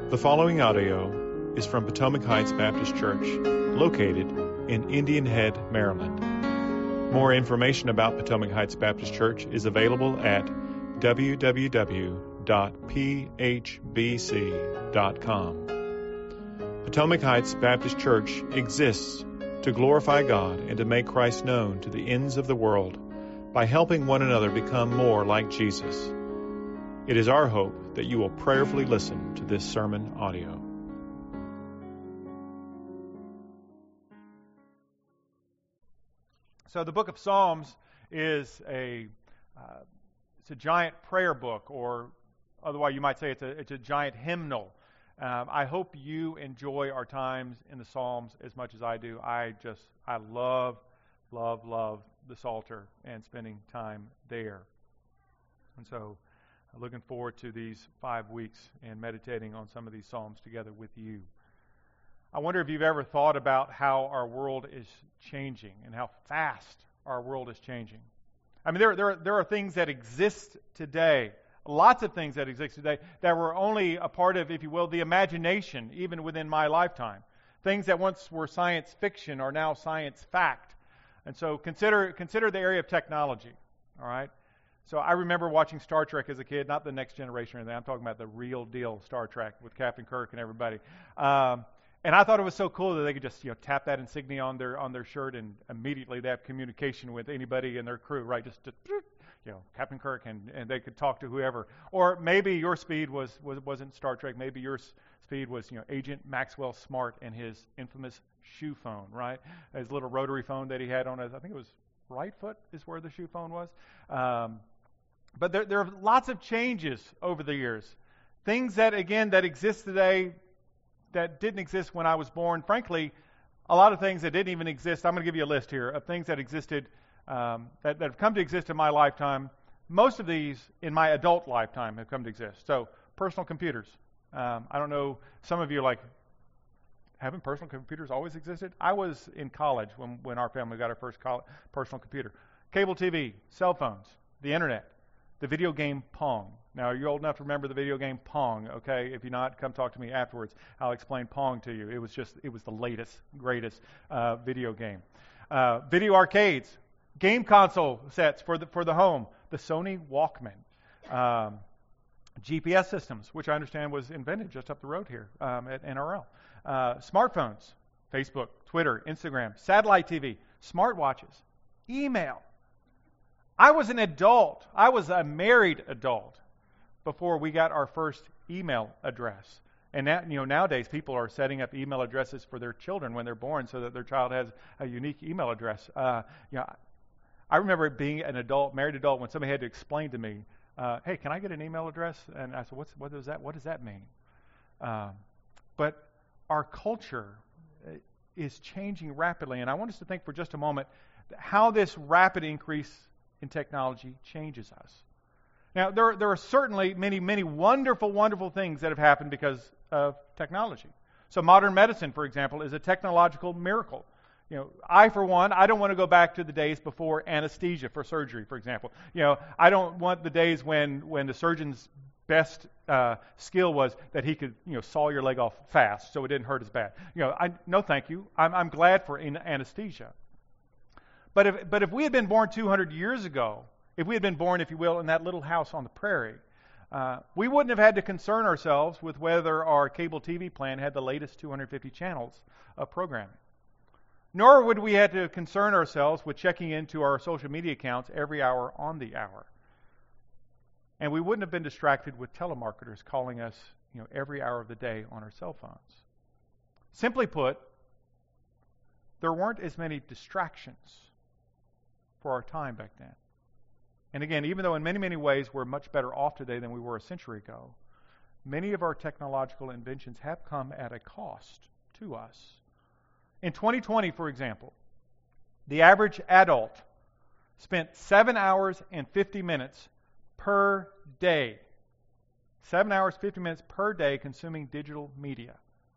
The following audio is from Potomac Heights Baptist Church, located in Indian Head, Maryland. More information about Potomac Heights Baptist Church is available at www.phbc.com. Potomac Heights Baptist Church exists to glorify God and to make Christ known to the ends of the world by helping one another become more like Jesus. It is our hope that you will prayerfully listen to this sermon audio. So the book of Psalms is it's a giant prayer book, or otherwise you might say it's a giant hymnal. I hope you enjoy our times in the Psalms as much as I do. I love the Psalter and spending time there. And so looking forward to these 5 weeks and meditating on some of these Psalms together with you. I wonder if you've ever thought about how our world is changing and how fast our world is changing. I mean, there are things that exist today, lots of things that exist today that were only a part of, if you will, the imagination, even within my lifetime. Things that once were science fiction are now science fact. And so consider the area of technology, all right? So I remember watching Star Trek as a kid, not the Next Generation or anything. I'm talking about the real deal Star Trek with Captain Kirk and everybody. And I thought it was so cool that they could just tap that insignia on their shirt and immediately they have communication with anybody in their crew, right? Just Captain Kirk and they could talk to whoever. Or maybe your speed wasn't Star Trek. Maybe your speed was Agent Maxwell Smart and his infamous shoe phone, right? His little rotary phone that he had on his, I think it was right foot is where the shoe phone was. But there are lots of changes over the years. Things that exist today that didn't exist when I was born. Frankly, a lot of things that didn't even exist. I'm going to give you a list here of things that existed, that have come to exist in my lifetime. Most of these in my adult lifetime have come to exist. So, personal computers. I don't know, some of you are like, haven't personal computers always existed? I was in college when our family got our first personal computer. Cable TV, cell phones, the internet. The video game Pong. Now, you're old enough to remember the video game Pong, okay? If you're not, come talk to me afterwards. I'll explain Pong to you. It was the latest, greatest video game. Video arcades, game console sets for the home, the Sony Walkman, GPS systems, which I understand was invented just up the road here at NRL. Smartphones, Facebook, Twitter, Instagram, satellite TV, smartwatches, email. I was an adult. I was a married adult before we got our first email address. And that, nowadays people are setting up email addresses for their children when they're born so that their child has a unique email address. I remember being an adult, married adult, when somebody had to explain to me, hey, can I get an email address? And I said, what does that mean? But our culture is changing rapidly. And I want us to think for just a moment how this rapid increase in technology changes us. Now, there are certainly many, many wonderful, wonderful things that have happened because of technology. So modern medicine, for example, is a technological miracle. I, for one, I don't want to go back to the days before anesthesia for surgery, for example. I don't want the days when the surgeon's best skill was that he could, saw your leg off fast so it didn't hurt as bad. No thank you. I'm glad for anesthesia. But if we had been born 200 years ago, if we had been born, if you will, in that little house on the prairie, we wouldn't have had to concern ourselves with whether our cable TV plan had the latest 250 channels of programming. Nor would we have to concern ourselves with checking into our social media accounts every hour on the hour. And we wouldn't have been distracted with telemarketers calling us, every hour of the day on our cell phones. Simply put, there weren't as many distractions for our time back then. And again, even though in many, many ways we're much better off today than we were a century ago, many of our technological inventions have come at a cost to us. In 2020, for example, the average adult spent 7 hours and 50 minutes per day. 7 hours, 50 minutes per day consuming digital media.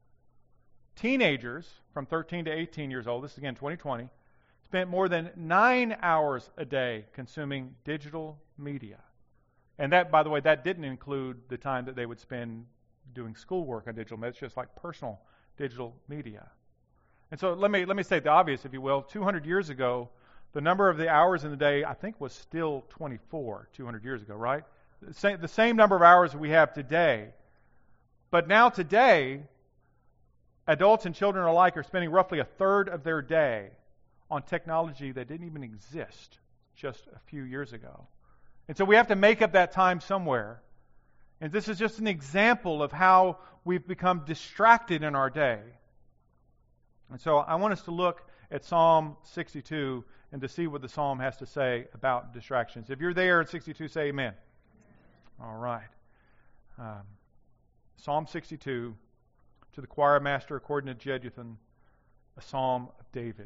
Teenagers from 13 to 18 years old, this is again 2020, spent more than 9 hours a day consuming digital media. And that, by the way, that didn't include the time that they would spend doing schoolwork on digital media. It's just like personal digital media. And so let me say the obvious, if you will. 200 years ago, the number of the hours in the day, I think, was still 24 200 years ago, right? The same number of hours we have today. But now today, adults and children alike are spending roughly a third of their day on technology that didn't even exist just a few years ago. And so we have to make up that time somewhere. And this is just an example of how we've become distracted in our day. And so I want us to look at Psalm 62 and to see what the psalm has to say about distractions. If you're there at 62, say amen. All right. Psalm 62, to the choir master according to Jeduthun, a psalm of David.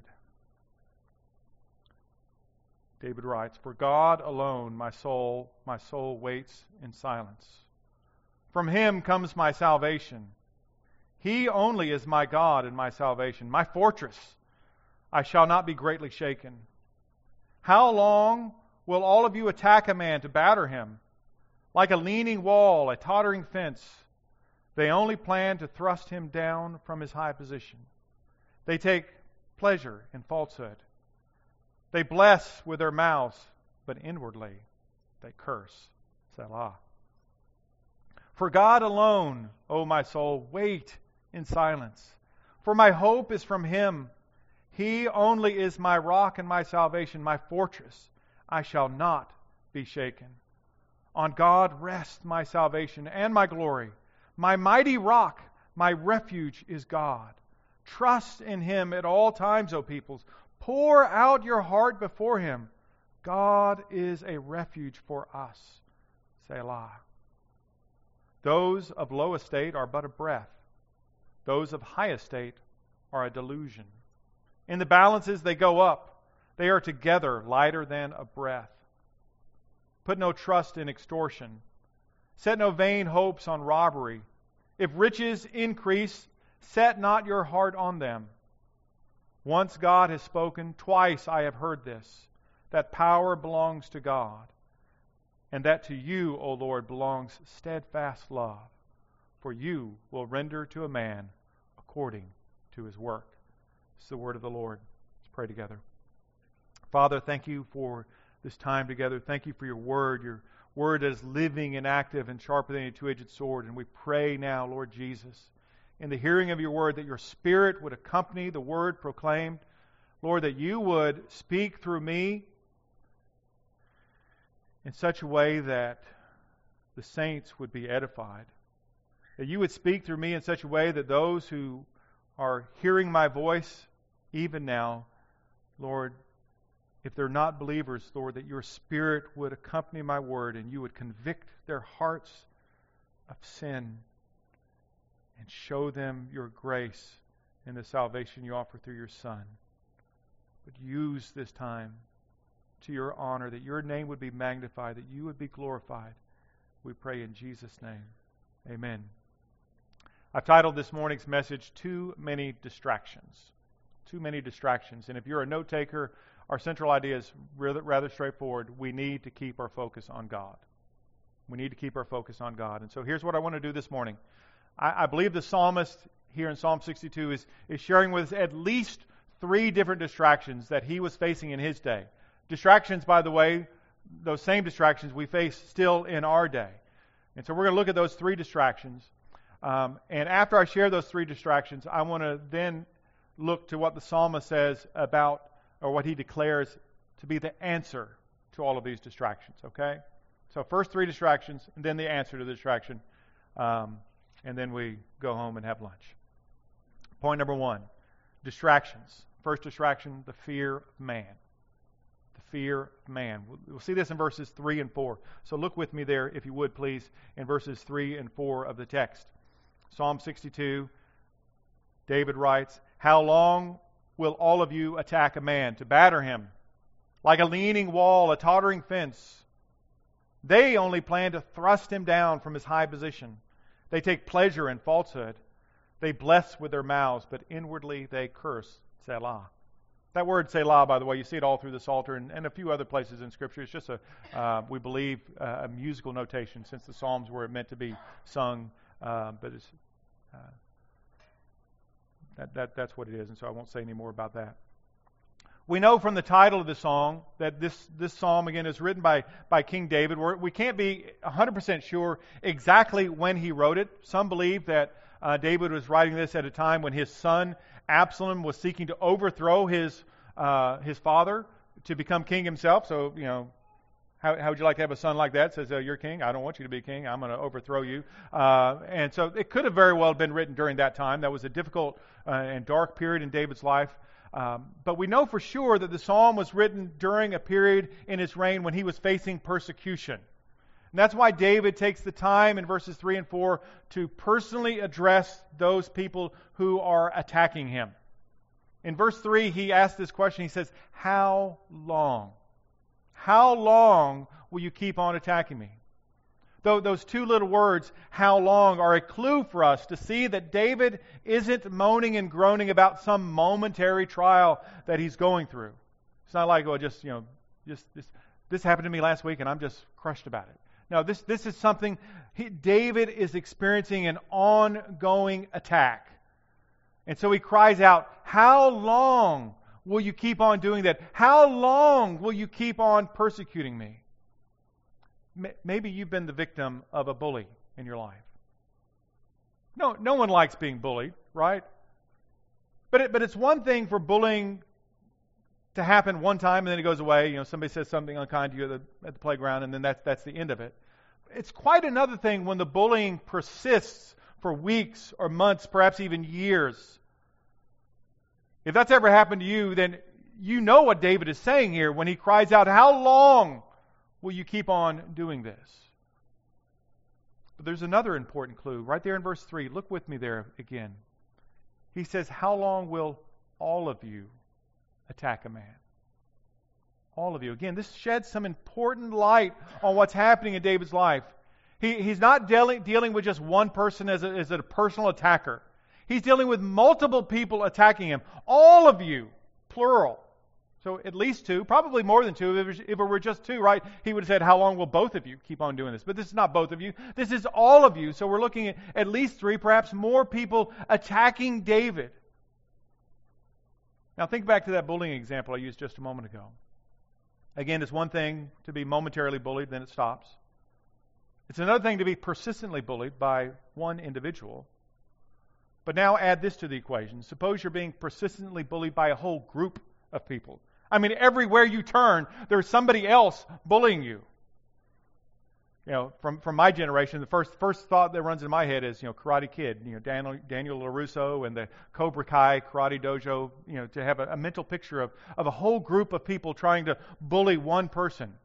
David writes, "For God alone my soul waits in silence. From Him comes my salvation. He only is my God and my salvation, my fortress. I shall not be greatly shaken. How long will all of you attack a man to batter him? Like a leaning wall, a tottering fence, they only plan to thrust him down from his high position. They take pleasure in falsehood. They bless with their mouths, but inwardly they curse." Selah. "For God alone, O my soul, wait in silence. For my hope is from Him. He only is my rock and my salvation, my fortress. I shall not be shaken. On God rests my salvation and my glory. My mighty rock, my refuge is God. Trust in Him at all times, O peoples. Pour out your heart before Him. God is a refuge for us. Selah. Those of low estate are but a breath. Those of high estate are a delusion. In the balances they go up. They are together lighter than a breath. Put no trust in extortion. Set no vain hopes on robbery. If riches increase, set not your heart on them. Once God has spoken, twice I have heard this, that power belongs to God, and that to you, O Lord, belongs steadfast love, for you will render to a man according to his work. This is the word of the Lord. Let's pray together. Father, thank you for this time together. Thank you for your word that is living and active and sharper than a two-edged sword. And we pray now, Lord Jesus, in the hearing of your word, that your Spirit would accompany the word proclaimed. Lord, that you would speak through me in such a way that the saints would be edified. That you would speak through me in such a way that those who are hearing my voice even now, Lord, if they're not believers, Lord, that your Spirit would accompany my word and you would convict their hearts of sin and show them your grace in the salvation you offer through your Son. But use this time to your honor, that your name would be magnified, that you would be glorified. We pray in Jesus' name. Amen. I've titled this morning's message, Too Many Distractions. Too many distractions. And if you're a note taker, our central idea is rather straightforward. We need to keep our focus on God. We need to keep our focus on God. And so here's what I want to do this morning. I believe the psalmist here in Psalm 62 is sharing with us at least 3 different distractions that he was facing in his day. Distractions, by the way, those same distractions we face still in our day. And so we're going to look at those 3 distractions. And after I share those 3 distractions, I want to then look to what the psalmist says about, or what he declares to be the answer to all of these distractions, okay? So first 3 distractions, and then the answer to the distraction. And then we go home and have lunch. Point number 1, distractions. First distraction, the fear of man. The fear of man. We'll see this in verses 3 and 4. So look with me there, if you would, please, in verses 3 and 4 of the text. Psalm 62, David writes, "How long will all of you attack a man to batter him? Like a leaning wall, a tottering fence. They only plan to thrust him down from his high position. They take pleasure in falsehood. They bless with their mouths, but inwardly they curse." Selah. That word Selah, by the way, you see it all through the Psalter and a few other places in Scripture. It's just we believe, a musical notation, since the Psalms were meant to be sung but it's that's what it is, and so I won't say any more about that. We know from the title of the song that this psalm, again, is written by King David. We can't be 100% sure exactly when he wrote it. Some believe that David was writing this at a time when his son Absalom was seeking to overthrow his father to become king himself. So, how would you like to have a son like that? Says, you're king. I don't want you to be king. I'm going to overthrow you. And so it could have very well been written during that time. That was a difficult and dark period in David's life. But we know for sure that the psalm was written during a period in his reign when he was facing persecution. And that's why David takes the time in verses 3 and 4 to personally address those people who are attacking him. In verse 3, he asks this question. He says, "How long? How long will you keep on attacking me?" Those two little words, "how long," are a clue for us to see that David isn't moaning and groaning about some momentary trial that he's going through. It's not like, this happened to me last week and I'm just crushed about it. No, this is something David is experiencing an ongoing attack. And so he cries out, "How long will you keep on doing that? How long will you keep on persecuting me?" Maybe you've been the victim of a bully in your life. No one likes being bullied, right? But it's one thing for bullying to happen one time and then it goes away. Somebody says something unkind to you at the playground and then that's the end of it. It's quite another thing when the bullying persists for weeks or months, perhaps even years. If that's ever happened to you, then you know what David is saying here when he cries out, "How long will you keep on doing this?" But there's another important clue right there in verse 3. Look with me there again. He says, "How long will all of you attack a man?" All of you. Again, this sheds some important light on what's happening in David's life. He's not dealing with just one person as a personal attacker. He's dealing with multiple people attacking him. All of you, plural. So at least two, probably more than two. If it were just two, right, he would have said, "How long will both of you keep on doing this?" But this is not both of you. This is all of you. So we're looking at least three, perhaps more people attacking David. Now think back to that bullying example I used just a moment ago. Again, it's one thing to be momentarily bullied, then it stops. It's another thing to be persistently bullied by one individual. But now add this to the equation. Suppose you're being persistently bullied by a whole group of people. I mean, everywhere you turn, there's somebody else bullying you. From my generation, the first thought that runs in my head is, Karate Kid, Daniel LaRusso and the Cobra Kai Karate Dojo, to have a mental picture of a whole group of people trying to bully one person.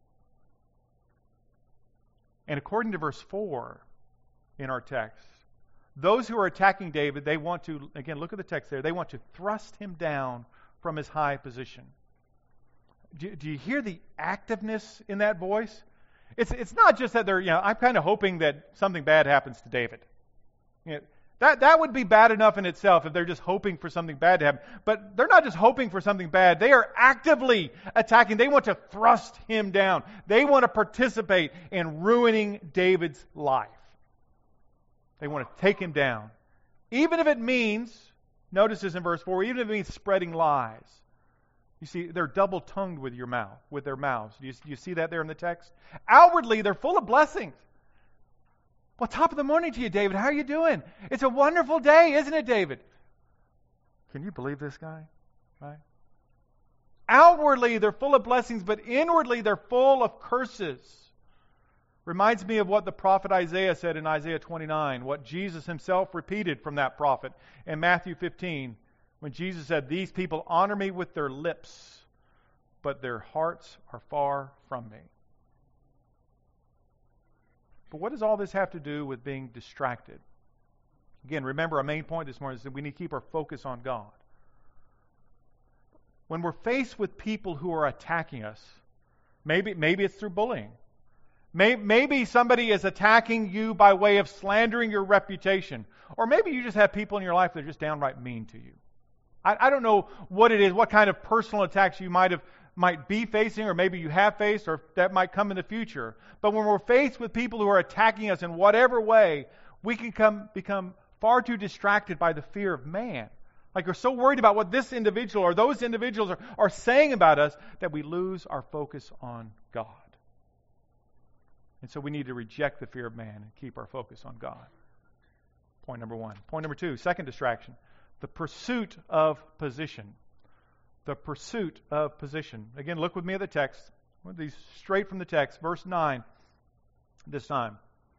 And according to verse 4 in our text, those who are attacking David, they want to, again, look at the text there, they want to thrust him down from his high position. Do you hear the activeness in that voice? It's not just that they're, I'm kind of hoping that something bad happens to David. That would be bad enough in itself if they're just hoping for something bad to happen. But they're not just hoping for something bad. They are actively attacking. They want to thrust him down. They want to participate in ruining David's life. They want to take him down. Even if it means, notice this in verse 4, even if it means spreading lies. You see, they're double-tongued with their mouths. Do you see that there in the text? Outwardly, they're full of blessings. Well, top of the morning to you, David. How are you doing? It's a wonderful day, isn't it, David? Can you believe this guy? Right? Outwardly, they're full of blessings, but inwardly, they're full of curses. Reminds me of what the prophet Isaiah said in Isaiah 29, what Jesus himself repeated from that prophet in Matthew 15, when Jesus said, "These people honor me with their lips, but their hearts are far from me." But what does all this have to do with being distracted? Again, remember our main point this morning is that we need to keep our focus on God. When we're faced with people who are attacking us, maybe it's through bullying. Maybe somebody is attacking you by way of slandering your reputation. Or maybe you just have people in your life that are just downright mean to you. I don't know what it is, what kind of personal attacks you might be facing, or maybe you have faced, or that might come in the future. But when we're faced with people who are attacking us in whatever way, we can become far too distracted by the fear of man. Like we're so worried about what this individual or those individuals are saying about us that we lose our focus on God. And so we need to reject the fear of man and keep our focus on God. Point number one. Point number two, second distraction, the pursuit of position. The pursuit of position. Again, look with me at the text. These straight from the text, verse 9 this time.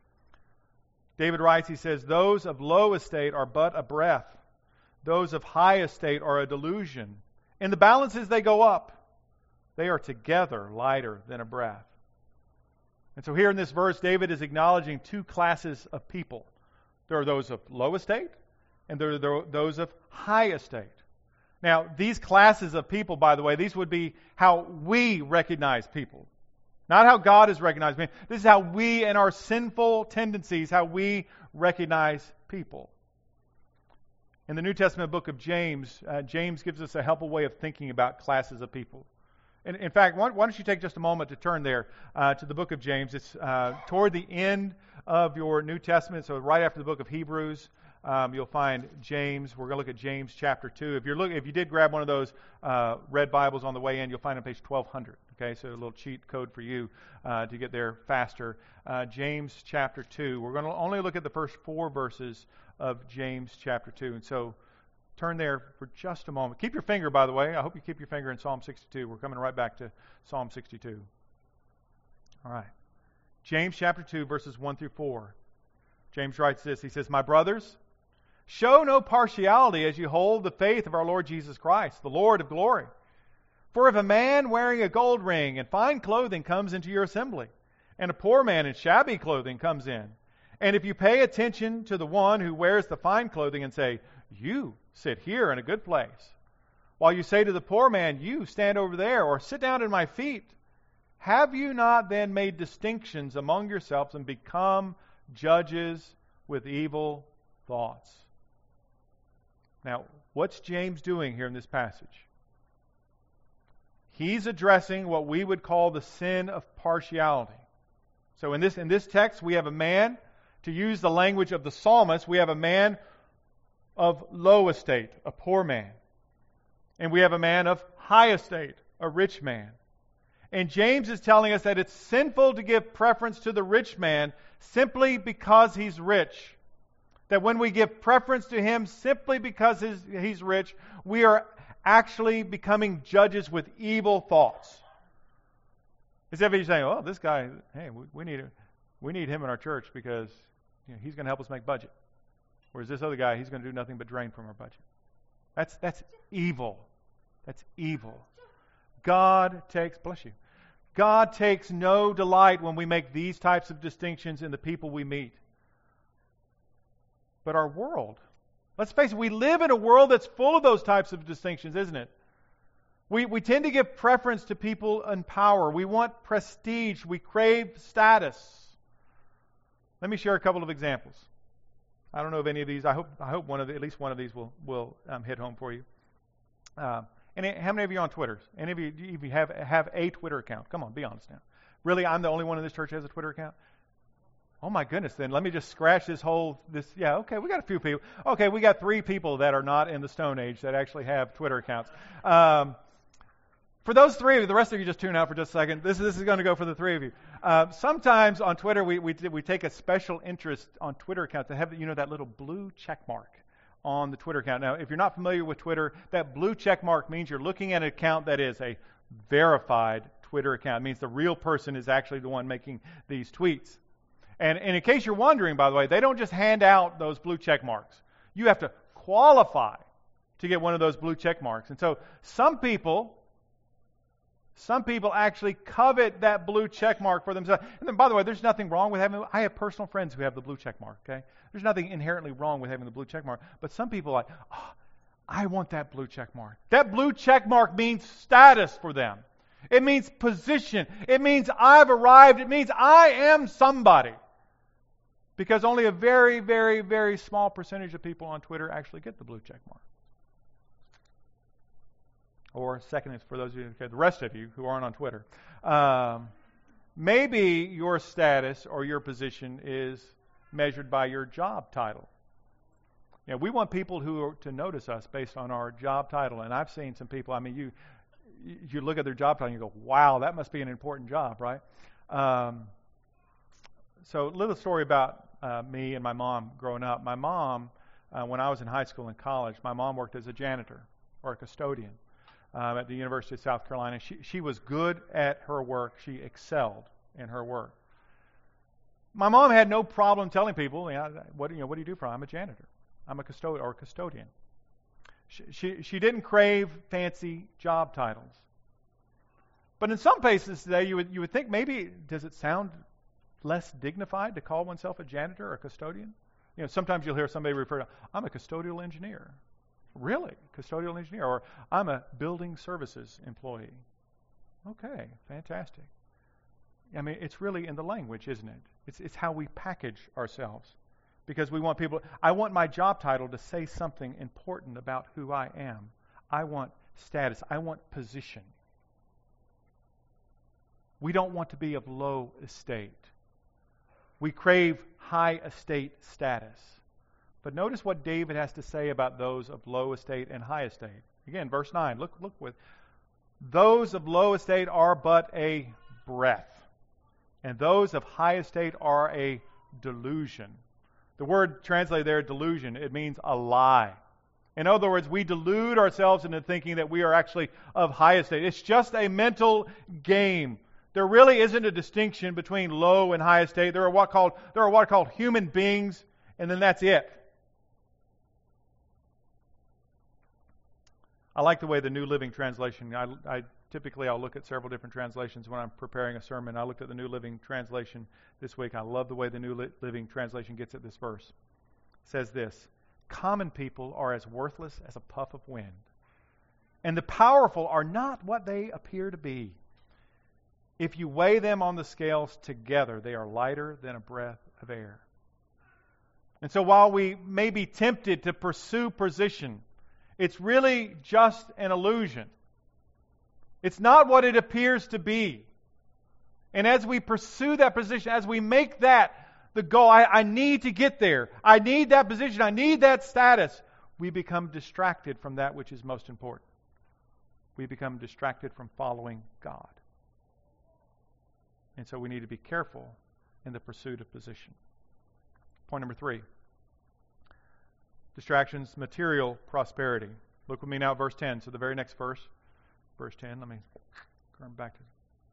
David writes, he says, those of low estate are but a breath. Those of high estate are a delusion. In the balances they go up. They are together lighter than a breath. And so here in this verse, David is acknowledging two classes of people. There are those of low estate, and there are those of high estate. Now, these classes of people, by the way, these would be how we recognize people. Not how God has recognized me. This is how we and our sinful tendencies, how we recognize people. In the New Testament book of James, James gives us a helpful way of thinking about classes of people. In fact, why don't you take just a moment to turn there to the book of James. It's toward the end of your New Testament, so right after the book of Hebrews, you'll find James. We're going to look at James chapter 2. If you did grab one of those red Bibles on the way in, you'll find it on page 1200. Okay, so a little cheat code for you to get there faster. James chapter 2. We're going to only look at the first 4 verses of James chapter 2. And so turn there for just a moment. Keep your finger, by the way. I hope you keep your finger in Psalm 62. We're coming right back to Psalm 62. All right. James chapter 2, verses 1 through 4. James writes this. He says, my brothers, show no partiality as you hold the faith of our Lord Jesus Christ, the Lord of glory. For if a man wearing a gold ring and fine clothing comes into your assembly, and a poor man in shabby clothing comes in, and if you pay attention to the one who wears the fine clothing and say, you sit here in a good place, while you say to the poor man, you stand over there, or sit down at my feet, have you not then made distinctions among yourselves and become judges with evil thoughts? Now, what's James doing here in this passage? He's addressing what we would call the sin of partiality. So in this text, we have a man, to use the language of the psalmist, we have a man of low estate, a poor man. And we have a man of high estate, a rich man. And James is telling us that it's sinful to give preference to the rich man simply because he's rich. That when we give preference to him simply because he's rich, we are actually becoming judges with evil thoughts. Instead of you saying, oh, this guy, hey, we need him in our church because he's going to help us make budget. Whereas this other guy, he's going to do nothing but drain from our budget. That's evil. That's evil. God takes no delight when we make these types of distinctions in the people we meet. But our world, let's face it, we live in a world that's full of those types of distinctions, isn't it? We tend to give preference to people in power. We want prestige. We crave status. Let me share a couple of examples. I don't know of any of these. I hope at least one of these will hit home for you. How many of you are on Twitter? Any of you have a Twitter account? Come on, be honest now. Really, I'm the only one in this church who has a Twitter account? Oh my goodness, then let me just scratch yeah, okay, we got a few people. Okay, we got 3 people that are not in the Stone Age that actually have Twitter accounts. For those 3 of you, the rest of you just tune out for just a second. This is going to go for the 3 of you. Sometimes on Twitter, we take a special interest on Twitter accounts to have that little blue check mark on the Twitter account. Now, if you're not familiar with Twitter, that blue check mark means you're looking at an account that is a verified Twitter account. It means the real person is actually the one making these tweets. And in case you're wondering, by the way, they don't just hand out those blue check marks. You have to qualify to get one of those blue check marks. And so some people actually covet that blue check mark for themselves. And then, by the way, there's nothing wrong with having. I have personal friends who have the blue check mark. Okay, there's nothing inherently wrong with having the blue check mark. But some people are like, oh, I want that blue check mark. That blue check mark means status for them. It means position. It means I've arrived. It means I am somebody. Because only a very, very, very small percentage of people on Twitter actually get the blue check mark. Or second is for those of you, the rest of you who aren't on Twitter. Maybe your status or your position is measured by your job title. We want people to notice us based on our job title. And I've seen some people, you look at their job title and you go, wow, that must be an important job, right? So a little story about me and my mom growing up. My mom, when I was in high school and college, my mom worked as a janitor or a custodian at the University of South Carolina. She was good at her work. She excelled in her work. My mom had no problem telling people, what do you do for? I'm a janitor. I'm a custodian. She didn't crave fancy job titles. But in some places today, you would think maybe, does it sound less dignified to call oneself a janitor or a custodian? Sometimes you'll hear somebody refer to, I'm a custodial engineer. Really? Custodial engineer? Or I'm a building services employee. Okay, fantastic. It's really in the language, isn't it? It's how we package ourselves. Because we want people, I want my job title to say something important about who I am. I want status. I want position. We don't want to be of low estate. We crave high estate status. But notice what David has to say about those of low estate and high estate. Again, verse 9, look with. Those of low estate are but a breath, and those of high estate are a delusion. The word translated there, delusion, it means a lie. In other words, we delude ourselves into thinking that we are actually of high estate. It's just a mental game. There really isn't a distinction between low and high estate. There are what are called human beings, and then that's it. I like the way the New Living Translation, I'll look at several different translations when I'm preparing a sermon. I looked at the New Living Translation this week. I love the way the New Living Translation gets at this verse. It says this, common people are as worthless as a puff of wind, and the powerful are not what they appear to be. If you weigh them on the scales together, they are lighter than a breath of air. And so while we may be tempted to pursue position, it's really just an illusion. It's not what it appears to be. And as we pursue that position, as we make that the goal, I need to get there. I need that position. I need that status. We become distracted from that which is most important. We become distracted from following God. And so we need to be careful in the pursuit of position. Point number 3. Distractions, material prosperity. Look with me now at verse 10. So the very next verse. Verse 10, let me turn back to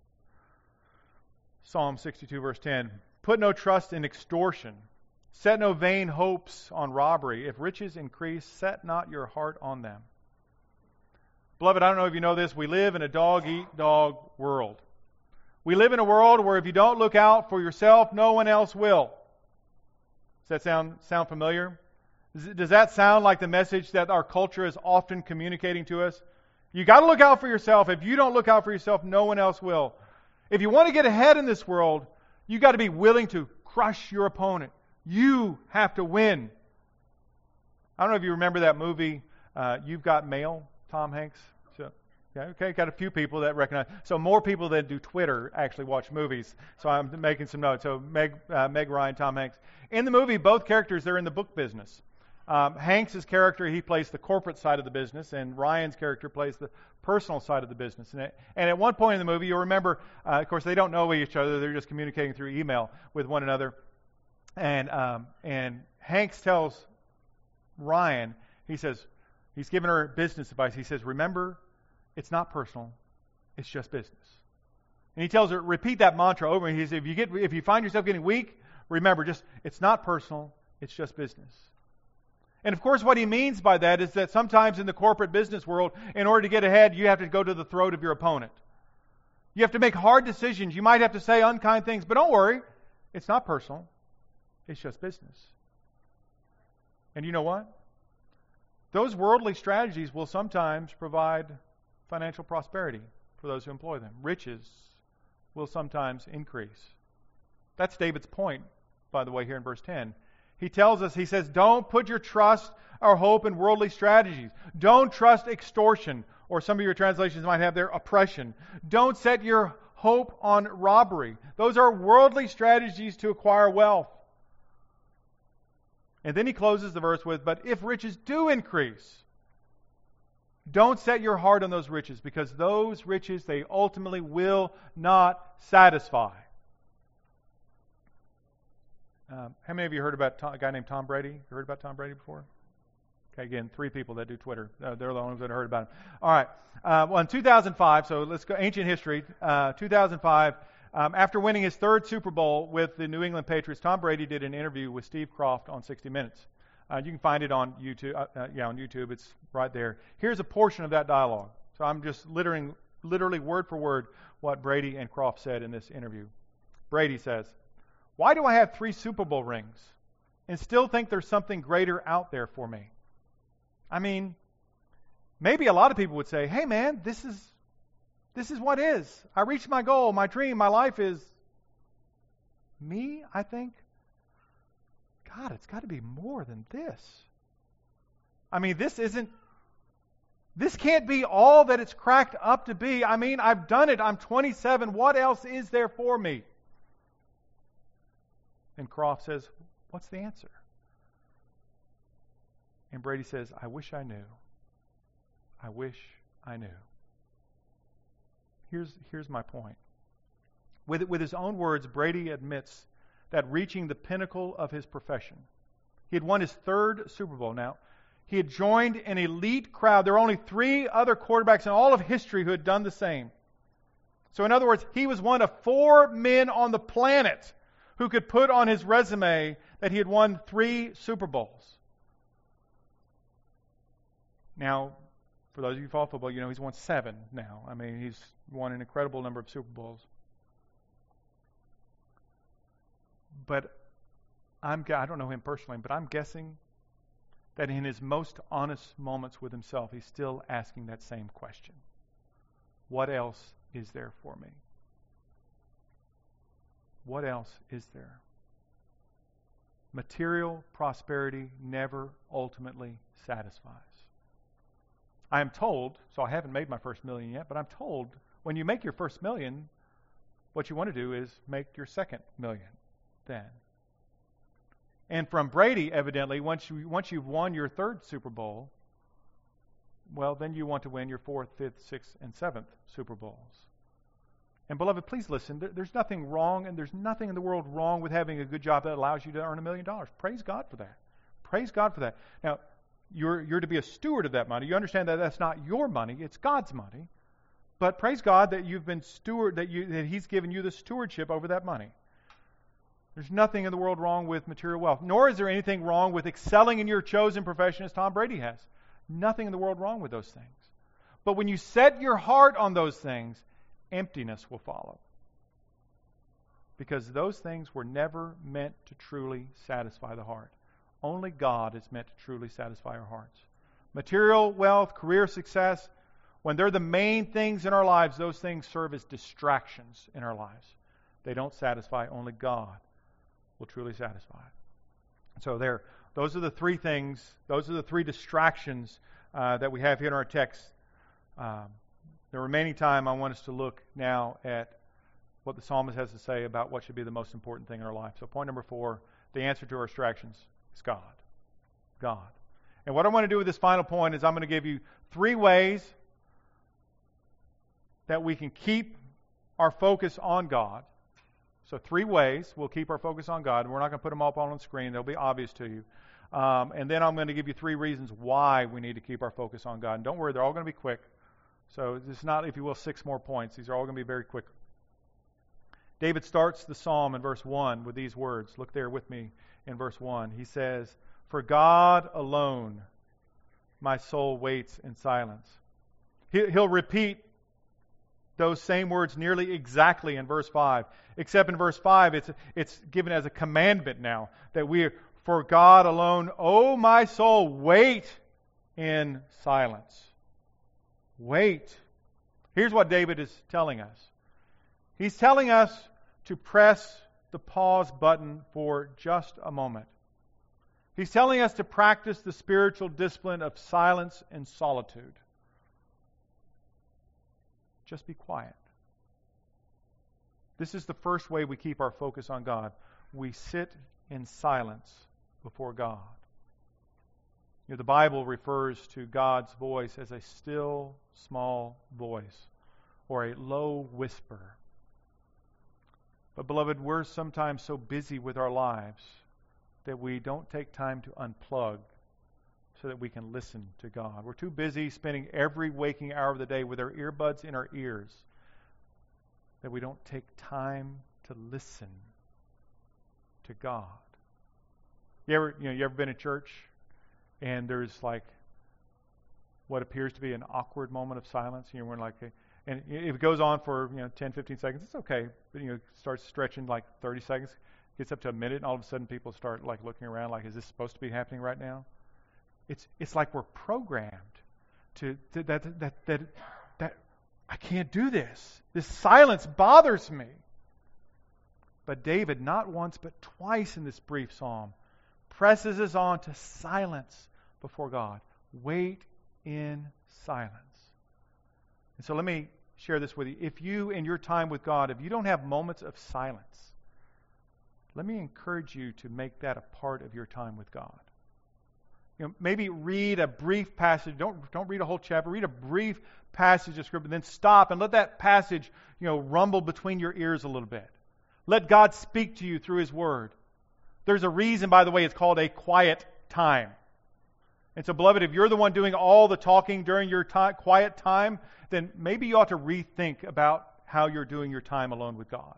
Psalm 62, verse 10. Put no trust in extortion. Set no vain hopes on robbery. If riches increase, set not your heart on them. Beloved, I don't know if you know this. We live in a dog-eat-dog world. We live in a world where if you don't look out for yourself, no one else will. Does that sound familiar? Does that sound like the message that our culture is often communicating to us? You got to look out for yourself. If you don't look out for yourself, no one else will. If you want to get ahead in this world, you got to be willing to crush your opponent. You have to win. I don't know if you remember that movie, You've Got Mail, Tom Hanks. Okay, got a few people that recognize. So more people that do Twitter actually watch movies. So I'm making some notes. So Meg Ryan, Tom Hanks. In the movie, both characters, they're in the book business. Hanks' character, he plays the corporate side of the business, and Ryan's character plays the personal side of the business. And at one point in the movie, you'll remember, of course, they don't know each other. They're just communicating through email with one another. And Hanks tells Ryan, he says, he's giving her business advice. He says, remember, it's not personal. It's just business. And he tells her, repeat that mantra over. He says, if you find yourself getting weak, remember, it's not personal. It's just business. And of course, what he means by that is that sometimes in the corporate business world, in order to get ahead, you have to go to the throat of your opponent. You have to make hard decisions. You might have to say unkind things, but don't worry. It's not personal. It's just business. And you know what? Those worldly strategies will sometimes provide financial prosperity for those who employ them. Riches will sometimes increase. That's David's point, by the way, here in verse 10. He tells us, he says, don't put your trust or hope in worldly strategies. Don't trust extortion, or some of your translations might have their oppression. Don't set your hope on robbery. Those are worldly strategies to acquire wealth. And then he closes the verse with, but if riches do increase, don't set your heart on those riches, because those riches, they ultimately will not satisfy. How many of you heard about a guy named Tom Brady? You heard about Tom Brady before? Okay, again, 3 people that do Twitter. They're the only ones that heard about him. All right. Well, in 2005, so let's go ancient history. 2005, after winning his 3rd Super Bowl with the New England Patriots, Tom Brady did an interview with Steve Kroft on 60 Minutes. You can find it on YouTube. On YouTube, it's right there. Here's a portion of that dialogue. So I'm just literally word for word what Brady and Kroft said in this interview. Brady says, "Why do I have 3 Super Bowl rings and still think there's something greater out there for me? I mean, maybe a lot of people would say, hey man, this is what is. I reached my goal, my dream, my life is me, I think. God, it's got to be more than this. I mean, this can't be all that it's cracked up to be. I mean, I've done it. I'm 27. What else is there for me?" And Kroft says, "What's the answer?" And Brady says, "I wish I knew. I wish I knew." Here's my point. With his own words, Brady admits that reaching the pinnacle of his profession, he had won his 3rd Super Bowl. Now, he had joined an elite crowd. There were only 3 other quarterbacks in all of history who had done the same. So in other words, he was one of 4 men on the planet who could put on his resume that he had won 3 Super Bowls. Now, for those of you who follow football, you know he's won 7 now. I mean, he's won an incredible number of Super Bowls. But I don't know him personally, but I'm guessing that in his most honest moments with himself, he's still asking that same question. What else is there for me? What else is there? Material prosperity never ultimately satisfies. I am told, so I haven't made my first million yet, but I'm told when you make your first million, what you want to do is make your second million then. And from Brady, evidently, once you've won your 3rd Super Bowl, well, then you want to win your 4th, 5th, 6th, and 7th Super Bowls. And beloved, please listen. There's nothing wrong, and there's nothing in the world wrong with having a good job that allows you to earn $1 million. Praise God for that. Praise God for that. Now, you're to be a steward of that money. You understand that that's not your money; it's God's money. But praise God that you've been that He's given you the stewardship over that money. There's nothing in the world wrong with material wealth, nor is there anything wrong with excelling in your chosen profession as Tom Brady has. Nothing in the world wrong with those things. But when you set your heart on those things, emptiness will follow. Because those things were never meant to truly satisfy the heart. Only God is meant to truly satisfy our hearts. Material wealth, career success, when they're the main things in our lives, those things serve as distractions in our lives. They don't satisfy. Only God will truly satisfy. So those are the 3 things, those are the 3 distractions that we have here in our text. The remaining time, I want us to look now at what the psalmist has to say about what should be the most important thing in our life. So point number 4, the answer to our distractions is God. God. And what I want to do with this final point is I'm going to give you 3 ways that we can keep our focus on God. So 3 ways we'll keep our focus on God. We're not going to put them all on the screen. They'll be obvious to you. And then I'm going to give you 3 reasons why we need to keep our focus on God. And don't worry, they're all going to be quick. So it's not, if you will, 6 more points. These are all going to be very quick. David starts the psalm in verse 1 with these words. Look there with me in verse 1. He says, "For God alone my soul waits in silence." He'll repeat those same words nearly exactly in verse 5. Except in verse 5, it's given as a commandment now that for God alone, O my soul, wait in silence. Wait. Here's what David is telling us. He's telling us to press the pause button for just a moment. He's telling us to practice the spiritual discipline of silence and solitude. Just be quiet. This is the first way we keep our focus on God. We sit in silence before God. The Bible refers to God's voice as a still, small voice or a low whisper. But beloved, we're sometimes so busy with our lives that we don't take time to unplug so that we can listen to God. We're too busy spending every waking hour of the day with our earbuds in our ears that we don't take time to listen to God. You ever been in church and there's like what appears to be an awkward moment of silence? We're like, and if it goes on for 10, 15 seconds, it's okay. But it starts stretching like 30 seconds, gets up to a minute, and all of a sudden people start like looking around like, is this supposed to be happening right now? It's like we're programmed to that I can't do this. This silence bothers me. But David, not once but twice in this brief psalm, presses us on to silence before God. Wait in silence. And so let me share this with you. If you, in your time with God, if you don't have moments of silence, let me encourage you to make that a part of your time with God. Maybe read a brief passage. Don't read a whole chapter. Read a brief passage of Scripture, then stop and let that passage, rumble between your ears a little bit. Let God speak to you through His Word. There's a reason, by the way, it's called a quiet time. And so, beloved, if you're the one doing all the talking during your quiet time, then maybe you ought to rethink about how you're doing your time alone with God.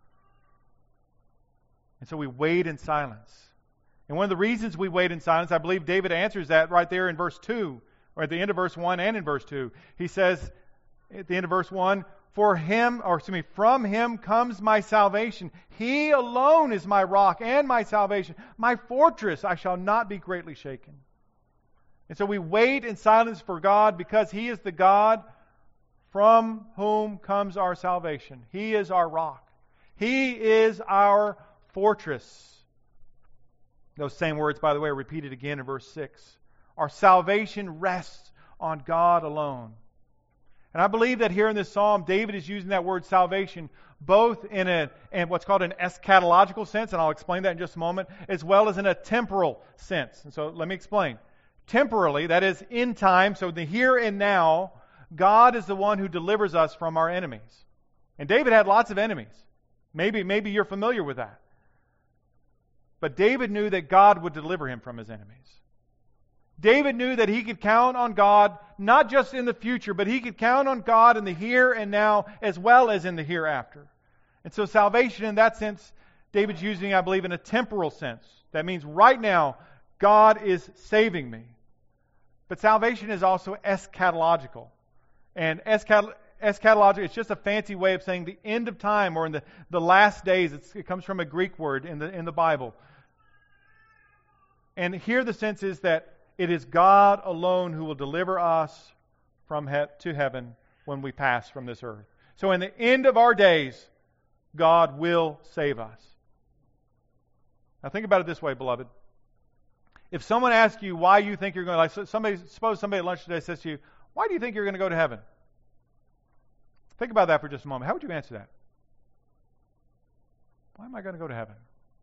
And so we wait in silence. And one of the reasons we wait in silence, I believe David answers that right there in verse 2, or at the end of verse 1 and in verse 2. He says at the end of verse 1, from Him comes my salvation. He alone is my rock and my salvation. My fortress, I shall not be greatly shaken. And so we wait in silence for God because He is the God from whom comes our salvation. He is our rock. He is our fortress. Those same words, by the way, are repeated again in verse 6. Our salvation rests on God alone. And I believe that here in this psalm, David is using that word salvation both in what's called an eschatological sense, and I'll explain that in just a moment, as well as in a temporal sense. And so let me explain. Temporally, that is in time, so the here and now, God is the one who delivers us from our enemies. And David had lots of enemies. Maybe you're familiar with that. But David knew that God would deliver him from his enemies. David knew that he could count on God, not just in the future, but he could count on God in the here and now, as well as in the hereafter. And so salvation in that sense, David's using, I believe, in a temporal sense. That means right now, God is saving me. But salvation is also eschatological. And eschatological, it's just a fancy way of saying the end of time, or in the last days. It comes from a Greek word in the Bible. And here the sense is that it is God alone who will deliver us to heaven when we pass from this earth. So in the end of our days, God will save us. Now think about it this way, beloved. If someone asks you why you think you're going to, suppose somebody at lunch today says to you, why do you think you're going to go to heaven? Think about that for just a moment. How would you answer that? Why am I going to go to heaven?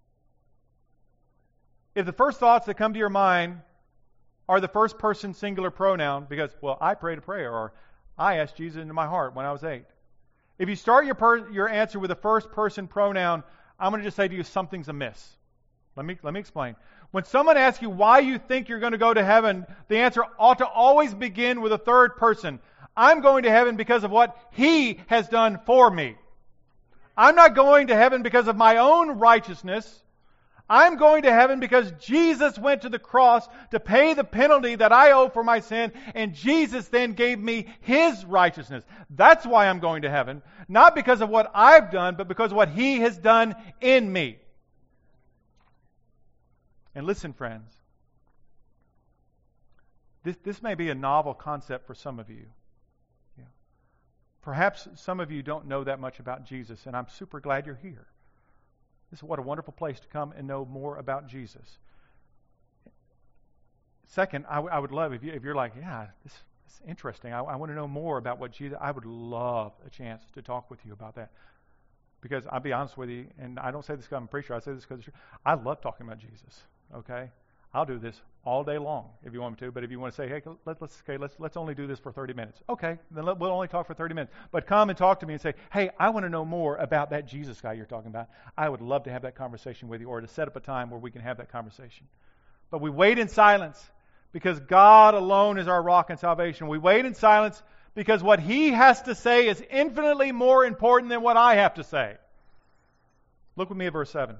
If the first thoughts that come to your mind are the first person singular pronoun, because, well, I prayed a prayer, or I asked Jesus into my heart when I was 8. If you start your answer with a first person pronoun, I'm going to just say to you, something's amiss. Let me explain. When someone asks you why you think you're going to go to heaven, the answer ought to always begin with a third person. I'm going to heaven because of what He has done for me. I'm not going to heaven because of my own righteousness. I'm going to heaven because Jesus went to the cross to pay the penalty that I owe for my sin, and Jesus then gave me His righteousness. That's why I'm going to heaven. Not because of what I've done, but because of what He has done in me. And listen, friends, this may be a novel concept for some of you. Perhaps some of you don't know that much about Jesus, and I'm super glad you're here. This is what a wonderful place to come and know more about Jesus. Second, I would love if you're like, yeah, this is interesting. I want to know more about what Jesus. I would love a chance to talk with you about that, because I'll be honest with you, and I don't say this because I'm a preacher. I say this because I love talking about Jesus. Okay? I'll do this all day long if you want me to, but if you want to say, hey, let's only do this for 30 minutes. Okay, then we'll only talk for 30 minutes. But come and talk to me and say, hey, I want to know more about that Jesus guy you're talking about. I would love to have that conversation with you, or to set up a time where we can have that conversation. But we wait in silence because God alone is our rock and salvation. We wait in silence because what He has to say is infinitely more important than what I have to say. Look with me at verse 7.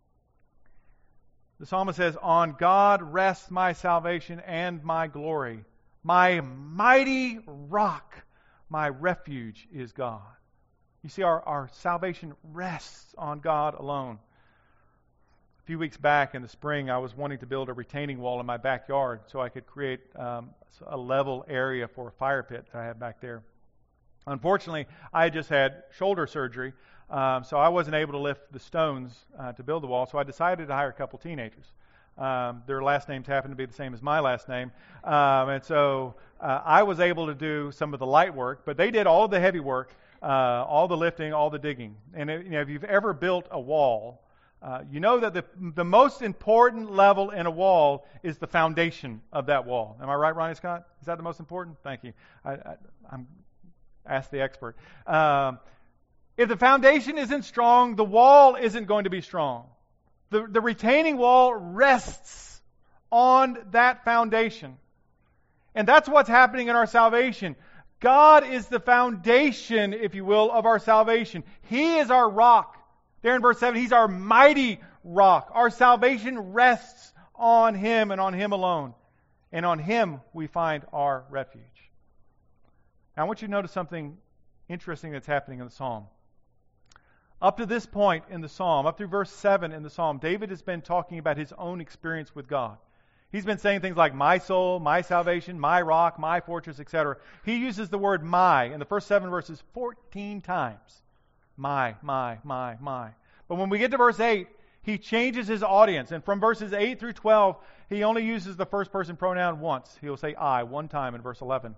The psalmist says, on God rests my salvation and my glory. My mighty rock, my refuge is God. You see, our salvation rests on God alone. A few weeks back in the spring, I was wanting to build a retaining wall in my backyard so I could create a level area for a fire pit that I have back there. Unfortunately, I had just had shoulder surgery, so I wasn't able to lift the stones to build the wall, so I decided to hire a couple teenagers. Their last names happen to be the same as my last name, and so I was able to do some of the light work, but they did all the heavy work, all the lifting, all the digging. And if you've ever built a wall, you know that the most important level in a wall is the foundation of that wall. Am I right, Ronnie Scott? Is that the most important? Thank you. I'm ask the expert. If the foundation isn't strong, the wall isn't going to be strong. The retaining wall rests on that foundation. And that's what's happening in our salvation. God is the foundation, if you will, of our salvation. He is our rock. There in verse 7, He's our mighty rock. Our salvation rests on Him and on Him alone. And on Him we find our refuge. Now I want you to notice something interesting that's happening in the psalm. Up to this point in the psalm, up through verse 7 in the psalm, David has been talking about his own experience with God. He's been saying things like my soul, my salvation, my rock, my fortress, etc. He uses the word my in the first 7 verses 14 times. My. But when we get to verse 8, he changes his audience. And from verses 8 through 12, he only uses the first person pronoun once. He'll say I one time in verse 11.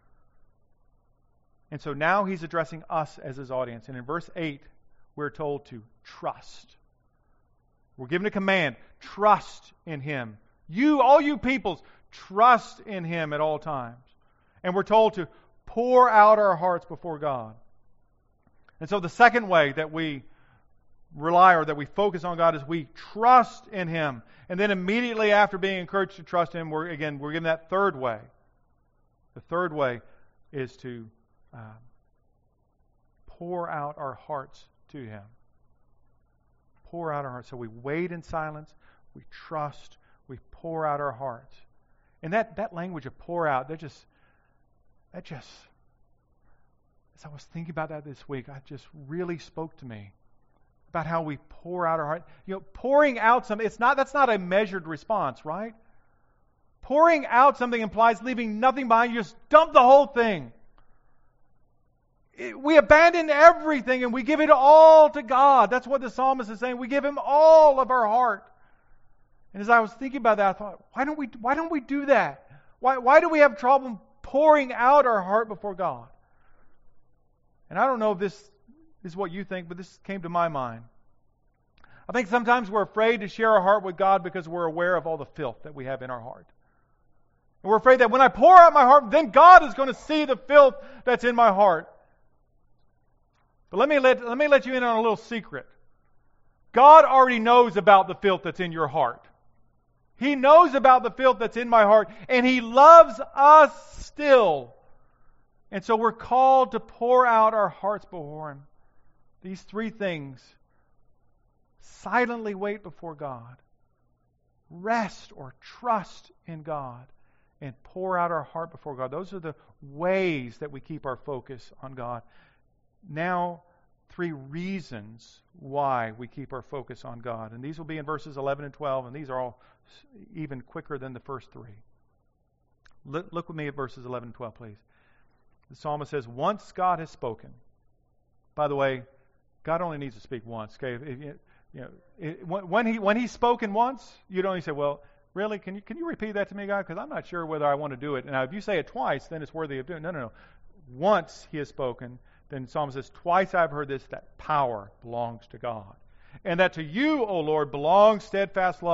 And so now he's addressing us as his audience. And in verse 8, we're told to trust. We're given a command. Trust in Him. You, all you peoples, trust in Him at all times. And we're told to pour out our hearts before God. And so the second way that we rely or that we focus on God is we trust in Him. And then immediately after being encouraged to trust Him, we're given that third way. The third way is to pour out our hearts to Him. Pour out our hearts. So we wait in silence, we trust, we pour out our hearts. And that language of pour out, that just, as I was thinking about that this week, it just really spoke to me about how we pour out our heart. You know, pouring out something, that's not a measured response, right? Pouring out something implies leaving nothing behind. You just dump the whole thing. We abandon everything and we give it all to God. That's what the psalmist is saying. We give Him all of our heart. And as I was thinking about that, I thought, why don't we do that? Why do we have trouble pouring out our heart before God? And I don't know if this is what you think, but this came to my mind. I think sometimes we're afraid to share our heart with God because we're aware of all the filth that we have in our heart. And we're afraid that when I pour out my heart, then God is going to see the filth that's in my heart. But let me let you in on a little secret. God already knows about the filth that's in your heart. He knows about the filth that's in my heart, and He loves us still. And so we're called to pour out our hearts before Him. These three things: silently wait before God, rest or trust in God, and pour out our heart before God. Those are the ways that we keep our focus on God. Now, 3 reasons why we keep our focus on God. And these will be in verses 11 and 12, and these are all even quicker than the first 3. Look with me at verses 11 and 12, please. The psalmist says, once God has spoken. By the way, God only needs to speak once. Okay? When He's spoken once, you don't only say, well, really, can you repeat that to me, God? Because I'm not sure whether I want to do it. Now, if you say it twice, then it's worthy of doing it. No. Once He has spoken, then the psalmist says, twice I've heard this, that power belongs to God. And that to you, O Lord, belongs steadfast love.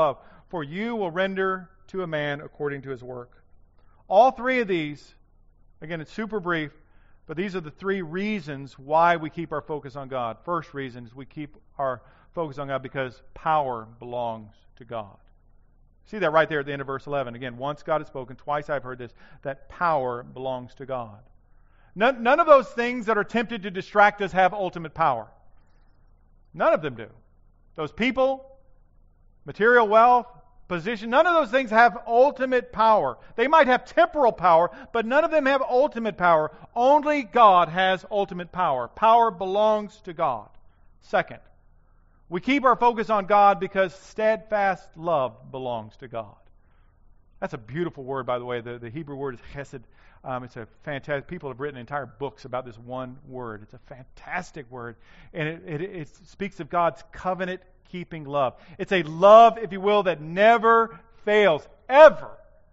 for you will render to a man according to his work. All three of these, again, it's super brief, but these are the three reasons why we keep our focus on God. First reason is we keep our focus on God because power belongs to God. See that right there at the end of verse 11. Again, once God has spoken, twice I've heard this, that power belongs to God. None of those things that are tempted to distract us have ultimate power. None of them do. Those people, material wealth, position, none of those things have ultimate power. They might have temporal power, but none of them have ultimate power. Only God has ultimate power. Power belongs to God. Second, we keep our focus on God because steadfast love belongs to God. That's a beautiful word, by the way. The Hebrew word is chesed. It's a fantastic. People have written entire books about this one word. It's a fantastic word, and it speaks of God's covenant-keeping love. It's a love, if you will, that never fails, ever.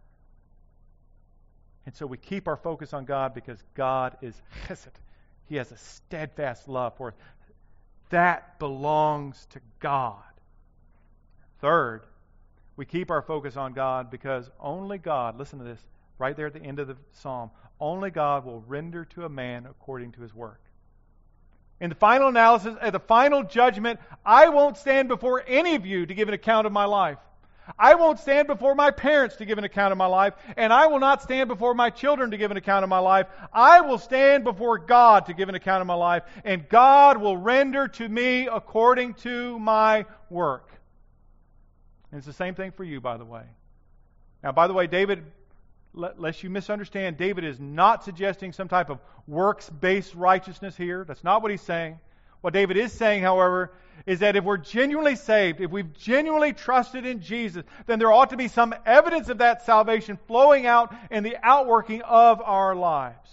And so we keep our focus on God because God is chesed. He has a steadfast love for us. That belongs to God. Third, we keep our focus on God because only God, listen to this, right there at the end of the psalm, only God will render to a man according to his work. In the final analysis, at the final judgment, I won't stand before any of you to give an account of my life. I won't stand before my parents to give an account of my life, and I will not stand before my children to give an account of my life. I will stand before God to give an account of my life, and God will render to me according to my work. And it's the same thing for you, by the way. Now, by the way, David, lest you misunderstand, David is not suggesting some type of works-based righteousness here. That's not what he's saying. What David is saying, however, is that if we're genuinely saved, if we've genuinely trusted in Jesus, then there ought to be some evidence of that salvation flowing out in the outworking of our lives.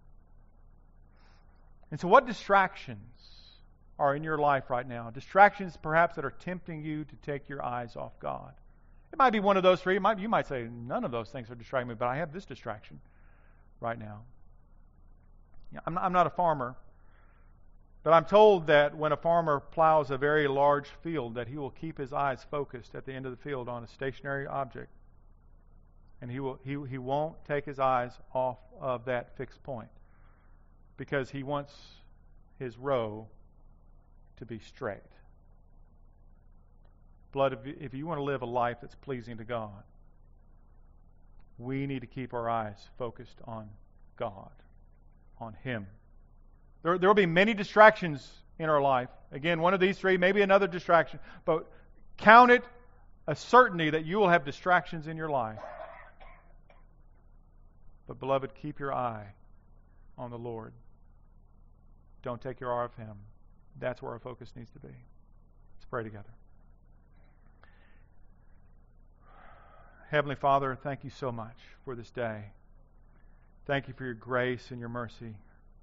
And so what distractions are in your life right now? Distractions perhaps that are tempting you to take your eyes off God. It might be one of those three. You might say, none of those things are distracting me, but I have this distraction right now. I'm not a farmer, but I'm told that when a farmer plows a very large field, that he will keep his eyes focused at the end of the field on a stationary object. And he won't take his eyes off of that fixed point because he wants his row to be straight. Blood, if you want to live a life that's pleasing to God, we need to keep our eyes focused on God, on Him. There will be many distractions in our life. Again, one of these three, maybe another distraction, but count it a certainty that you will have distractions in your life. But beloved, keep your eye on the Lord. Don't take your eye off Him. That's where our focus needs to be. Let's pray together. Heavenly Father, thank you so much for this day. Thank you for your grace and your mercy.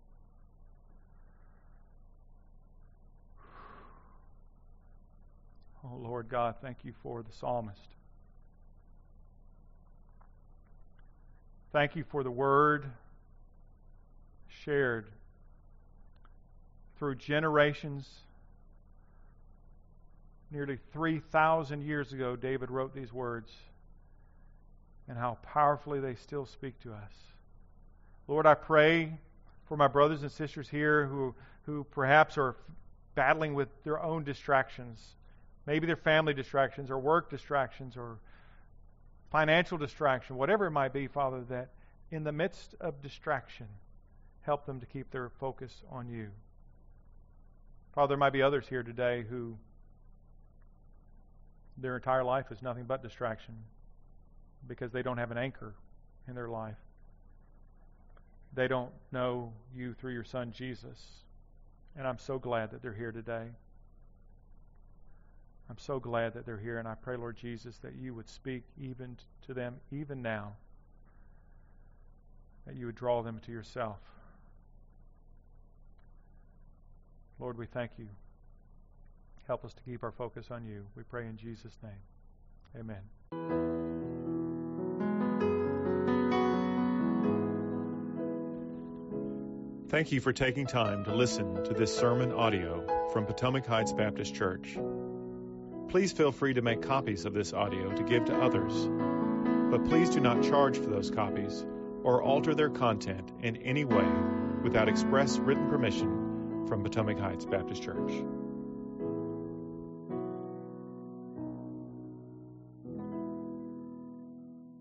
Oh, Lord God, thank you for the psalmist. Thank you for the word shared through generations. Nearly 3,000 years ago, David wrote these words, and how powerfully they still speak to us. Lord, I pray for my brothers and sisters here who perhaps are battling with their own distractions. Maybe their family distractions or work distractions or financial distraction, whatever it might be, Father, that in the midst of distraction, help them to keep their focus on you. Father, there might be others here today who their entire life is nothing but distraction because they don't have an anchor in their life. They don't know you through your Son, Jesus. And I'm so glad that they're here today. I'm so glad that they're here, and I pray, Lord Jesus, that you would speak even to them, even now, that you would draw them to yourself. Lord, we thank you. Help us to keep our focus on you. We pray in Jesus' name. Amen. Thank you for taking time to listen to this sermon audio from Potomac Heights Baptist Church. Please feel free to make copies of this audio to give to others, but please do not charge for those copies or alter their content in any way without express written permission from Potomac Heights Baptist Church.